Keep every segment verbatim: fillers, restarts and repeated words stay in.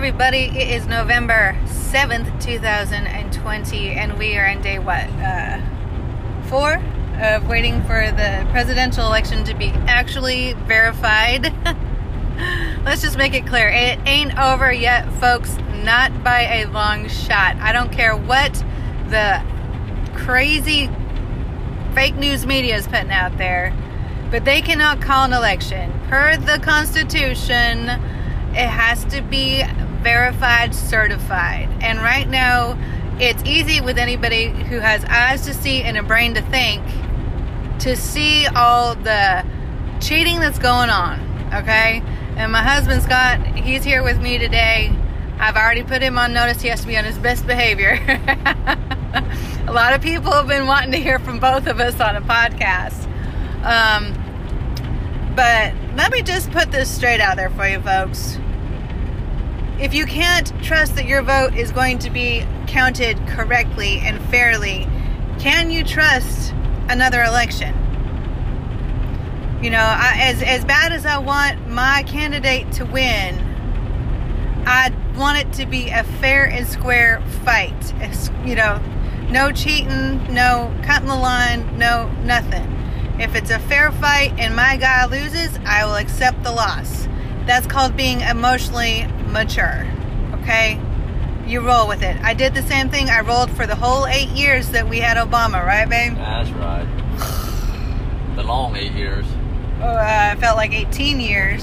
everybody, it is November seventh, two thousand twenty, and we are in day, what, uh, four of waiting for the presidential election to be actually verified. Let's just make it clear, it ain't over yet, folks, not by a long shot. I don't care what the crazy fake news media is putting out there, but they cannot call an election. Per the Constitution, it has to be verified, certified. And right now, it's easy with anybody who has eyes to see and a brain to think to see all the cheating that's going on, okay? And my husband, Scott, he's here with me today. I've already put him on notice. He has to be on his best behavior. A lot of people have been wanting to hear from both of us on a podcast. Um, but let me just put this straight out there for you folks. If you can't trust that your vote is going to be counted correctly and fairly, can you trust another election? You know, I, as, as bad as I want my candidate to win, I want it to be a fair and square fight. It's, you know, no cheating, no cutting the line, no nothing. If it's a fair fight and my guy loses, I will accept the loss. That's called being emotionally mature, okay? You roll with it. I did the same thing. I rolled for the whole eight years that we had Obama, right, babe? That's right. The long eight years. Oh, uh, it felt like eighteen years.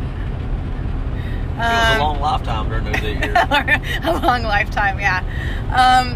It was um, a long lifetime during those eight years. A long lifetime, yeah. Um,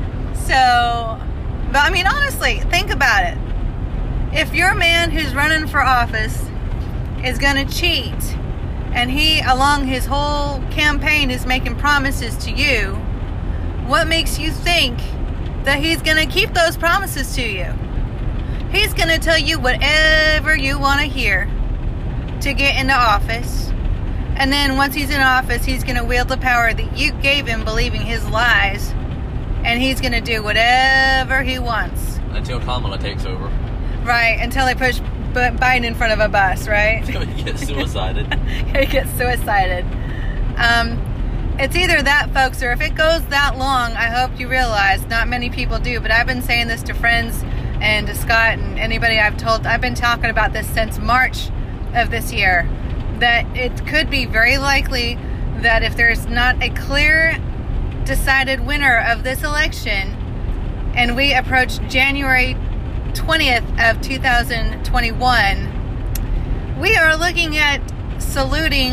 so, but I mean, honestly, think about it. If your man who's running for office is going to cheat, and he, along his whole campaign, is making promises to you, what makes you think that he's going to keep those promises to you? He's going to tell you whatever you want to hear to get into office. And then once he's in office, he's going to wield the power that you gave him believing his lies. And he's going to do whatever he wants. Until Kamala takes over. Right, until they push Biden in front of a bus, right? He gets suicided. He gets suicided. Um, it's either that, folks, or if it goes that long, I hope you realize, not many people do, but I've been saying this to friends and to Scott and anybody I've told, I've been talking about this since March of this year, that it could be very likely that if there's not a clear, decided winner of this election, and we approach January twentieth of two thousand twenty-one, we are looking at saluting.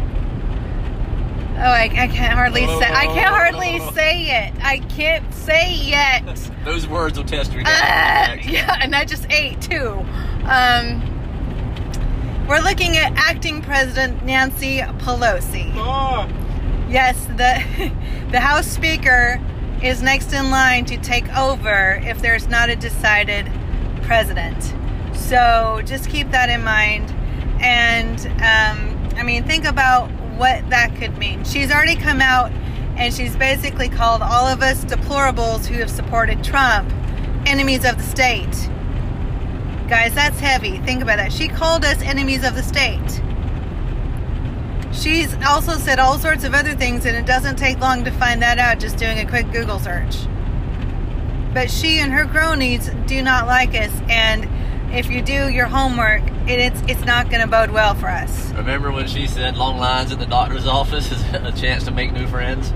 Oh, I, I can't hardly say. I can't hardly say it. I can't say yet. Those words will test your. Uh, yeah, and I just ate too. Um, we're looking at acting President Nancy Pelosi. Oh. Yes, the the House Speaker is next in line to take over if there's not a decided president. So just keep that in mind. And um, I mean, think about what that could mean. She's already come out and she's basically called all of us deplorables who have supported Trump enemies of the state. Guys, that's heavy. Think about that. She called us enemies of the state. She's also said all sorts of other things, and it doesn't take long to find that out just doing a quick Google search. But she and her cronies do not like us, and if you do your homework, it, it's it's not going to bode well for us. Remember when she said long lines at the doctor's office is a chance to make new friends?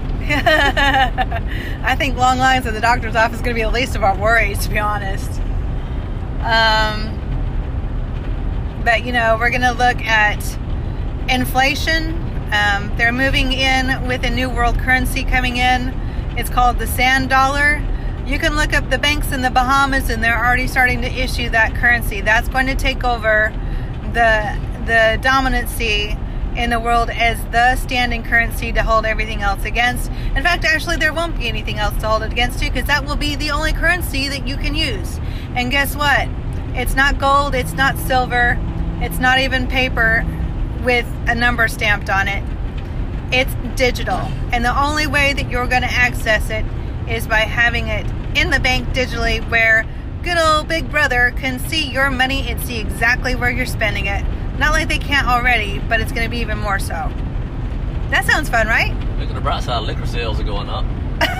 I think long lines at the doctor's office is going to be the least of our worries, to be honest. Um, but, you know, we're going to look at inflation. Um, they're moving in with a new world currency coming in. It's called the sand dollar. You can look up the banks in the Bahamas, and they're already starting to issue that currency. That's going to take over the the dominancy in the world as the standing currency to hold everything else against. In fact, actually, there won't be anything else to hold it against you, because that will be the only currency that you can use. And guess what? It's not gold, it's not silver, it's not even paper with a number stamped on it. It's digital. And the only way that you're going to access it is by having it in the bank digitally, where good old Big Brother can see your money and see exactly where you're spending it. Not like they can't already, but it's going to be even more so. That sounds fun, right? Look at the bright side, liquor sales are going up.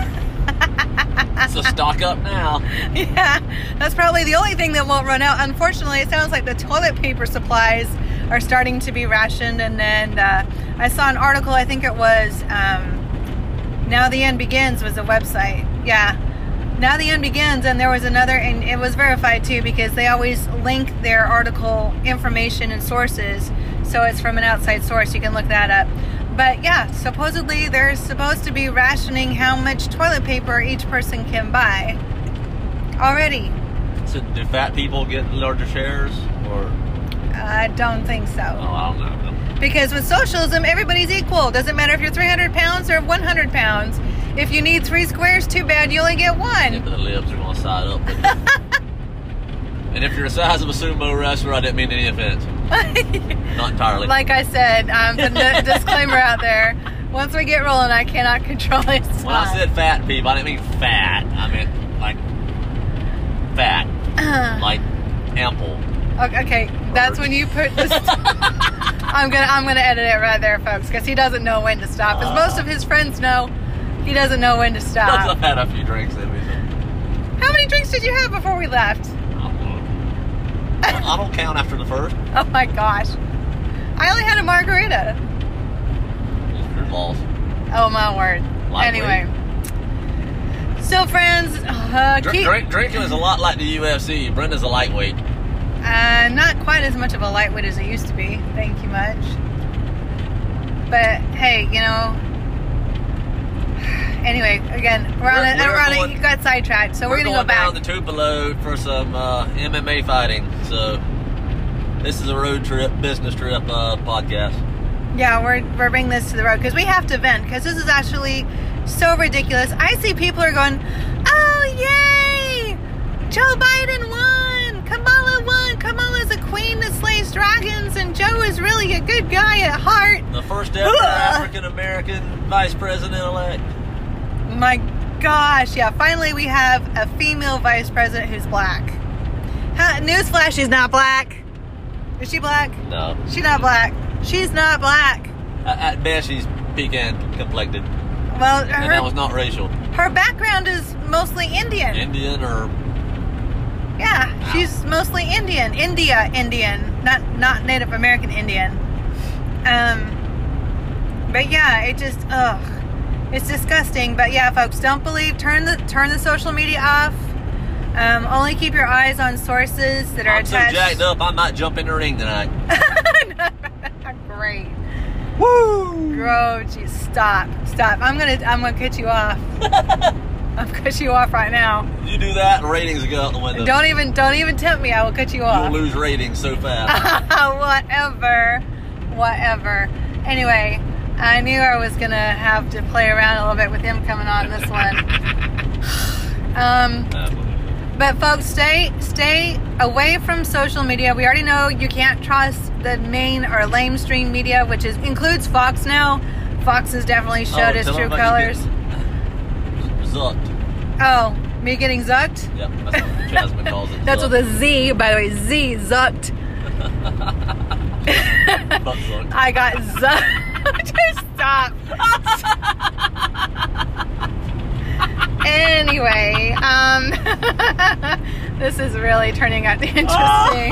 So stock up now. Yeah, that's probably the only thing that won't run out. Unfortunately, it sounds like the toilet paper supplies are starting to be rationed. And then uh, I saw an article, I think it was um, Now the End Begins was a website. Yeah, Now the End Begins, and there was another, and it was verified too because they always link their article information and sources. So it's from an outside source. You can look that up. But yeah, supposedly they're supposed to be rationing how much toilet paper each person can buy already. So do fat people get larger shares, or? I don't think so. Oh, I don't know. Because with socialism, everybody's equal. Doesn't matter if you're three hundred pounds or one hundred pounds. If you need three squares, too bad, you only get one. Yeah, but the libs are going to side up with you. And if you're the size of a sumo wrestler, I didn't mean any offense. Not entirely. Like I said, um, the n- disclaimer out there. Once we get rolling, I cannot control it. When I said fat people, I didn't mean fat. I meant like fat, Uh, like ample. okay, okay, that's when you put this. I'm gonna I'm gonna edit it right there, folks, because he doesn't know when to stop. As most of his friends know, he doesn't know when to stop. I've had a few drinks in me. How many drinks did you have before we left? I don't count after the first. Oh my gosh. I only had a margarita. It's your loss. Oh my word. Lightweight. Anyway. So friends, uh, Drink, keep, drink, drinking is a lot like the U F C. Brenda's a lightweight. uh, not quite as much of a lightweight as it used to be. Thank you much. But hey, you know. Anyway, again, we're on We're- it. we're We're on going- it. You got sidetracked, so we're, We're gonna going go back. down the Tupelo for some uh, M M A fighting. So this is a road trip, business trip uh, podcast. Yeah, we're we're bringing this to the road because we have to vent because this is actually so ridiculous. I see people are going, "Oh yay, Joe Biden won! Kamala won! Kamala's a queen that slays dragons, and Joe is really a good guy at heart." The first ever African American vice president elect. My gosh, yeah! Finally, we have a female vice president who's black. Huh, newsflash: she's not black. Is she black? No, She's not black. She's not black. at, at best she's pecan complected, Well, and her that was not racial. her background is mostly Indian. Indian or Yeah, she's mostly Indian. India Indian, not not Native American Indian. Um, but yeah, it just ugh, it's disgusting. But yeah, folks, don't believe. Turn the turn the social media off. Um, only keep your eyes on sources that are I'm so attached. jacked up I might jump in the ring tonight. Great. Woo! Bro, geez, stop, stop. I'm gonna I'm gonna cut you off. I'm gonna cut you off right now. You do that, and ratings will go out the window. Don't even don't even tempt me. I will cut you off. You'll lose ratings so fast. Whatever. Whatever. Anyway, I knew I was going to have to play around a little bit with him coming on this one. um, but folks, stay stay away from social media. We already know you can't trust the main or lamestream media, which is includes Fox now. Fox has definitely showed Oh, its tell true them about colors. you getting Zucked. Oh, me getting zucked? Yep, that's what Jasmine calls it. That's zucked. with a Z, by the way. Z, zucked. Butt zucked. I got zucked. Just stop. Anyway, um, this is really turning out interesting.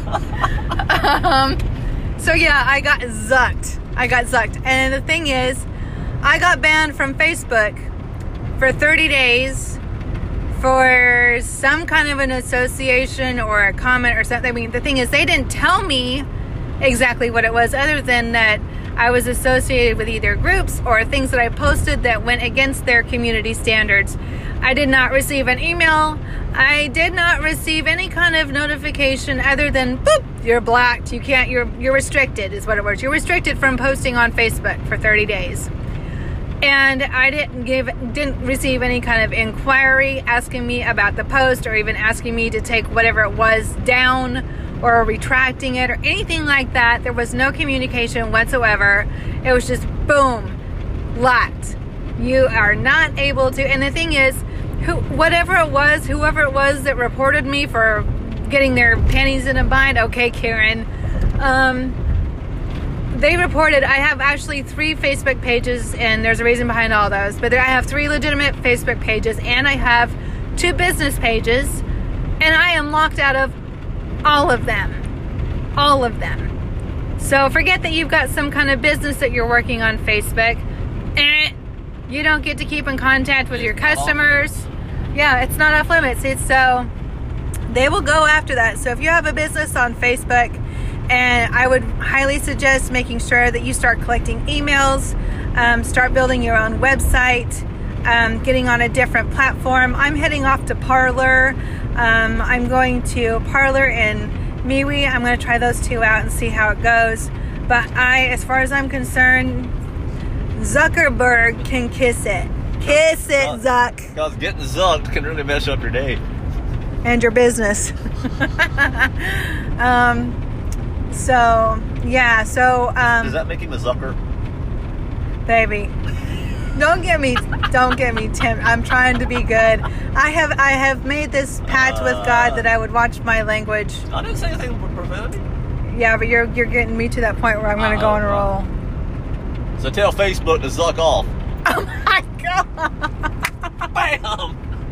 um, so yeah, I got zucked. I got zucked. And the thing is, I got banned from Facebook for thirty days for some kind of an association or a comment or something. I mean, the thing is, they didn't tell me exactly what it was, other than that I was associated with either groups or things that I posted that went against their community standards. I did not receive an email. I did not receive any kind of notification other than, boop, you're blocked. You can't, you're, you're restricted is what it was. You're restricted from posting on Facebook for thirty days. And I didn't give, didn't receive any kind of inquiry asking me about the post or even asking me to take whatever it was down or retracting it or anything like that. There was no communication whatsoever. It was just boom, locked. You are not able to. And the thing is, who, whatever it was, whoever it was that reported me for getting their panties in a bind, okay, Karen. Um, they reported, I have actually three Facebook pages, and there's a reason behind all those, but there, I have three legitimate Facebook pages, and I have two business pages, and I am locked out of all of them. All of them. So forget that you've got some kind of business that you're working on Facebook. Eh, you don't get to keep in contact with your customers. Yeah, it's not off limits. It's so they will go after that. So if you have a business on Facebook, and I would highly suggest making sure that you start collecting emails, um, start building your own website, um, getting on a different platform. I'm heading off to Parler. Um, I'm going to Parler and MeWe. I'm going to try those two out and see how it goes. But I, as far as I'm concerned, Zuckerberg can kiss it. Kiss it, Zuck. Because getting zucked can really mess up your day. And your business. um, so, yeah, so... Um, Does that make him a Zucker? Baby. Don't get me, don't get me, Tim. I'm trying to be good. I have, I have made this pact uh, with God that I would watch my language. I didn't say anything with profanity. Yeah, but you're, you're getting me to that point where I'm going to go on a roll. So tell Facebook to zuck off. Oh my God. Bam.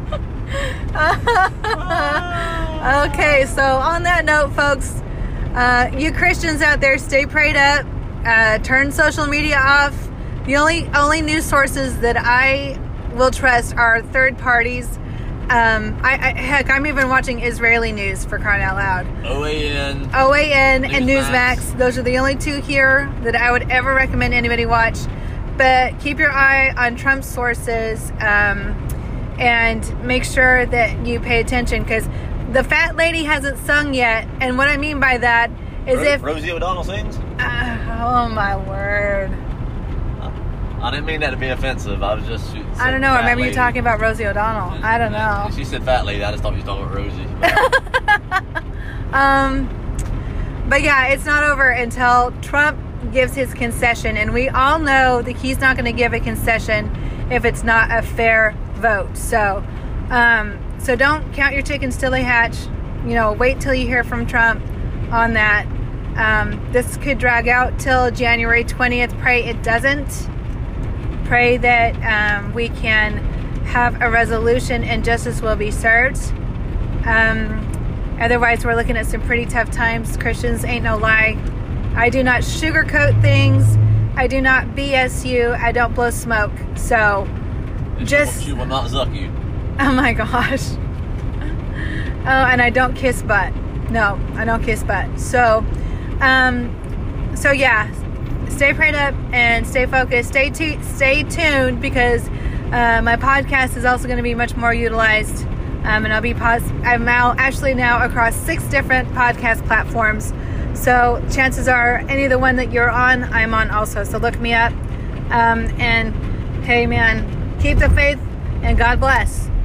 Okay, so on that note, folks, uh, you Christians out there, stay prayed up. Uh, turn social media off. The only only news sources that I will trust are third parties. Um, I, I heck, I'm even watching Israeli news, for crying out loud. O A N. O A N and Newsmax. Those are the only two here that I would ever recommend anybody watch. But keep your eye on Trump's sources, um, and make sure that you pay attention, because the fat lady hasn't sung yet. And what I mean by that is Ro- if Rosie O'Donnell sings. Uh, oh my word. I didn't mean that to be offensive. I was just. I don't know. I remember lady. you talking about Rosie O'Donnell. And, I don't know. She said fat lady. I just thought you was talking about Rosie. um, but yeah, it's not over until Trump gives his concession, and we all know that he's not going to give a concession if it's not a fair vote. So, um, so don't count your chickens till they hatch. You know, wait till you hear from Trump on that. Um, this could drag out till January twentieth. Pray it doesn't. Pray that um, we can have a resolution and justice will be served. Um, otherwise, we're looking at some pretty tough times. Christians ain't no lie. I do not sugarcoat things. I do not B S you. I don't blow smoke. So, and just... She will, she will not zuck you. Oh my gosh. Oh, and I don't kiss butt. No, I don't kiss butt. So, um, so yeah. Stay prayed up and stay focused. Stay tu- stay tuned, because uh, my podcast is also going to be much more utilized, um, and I'll be pos- I'm now actually now across six different podcast platforms. So chances are any of the one that you're on, I'm on also. So look me up. Um, and hey, man, keep the faith and God bless.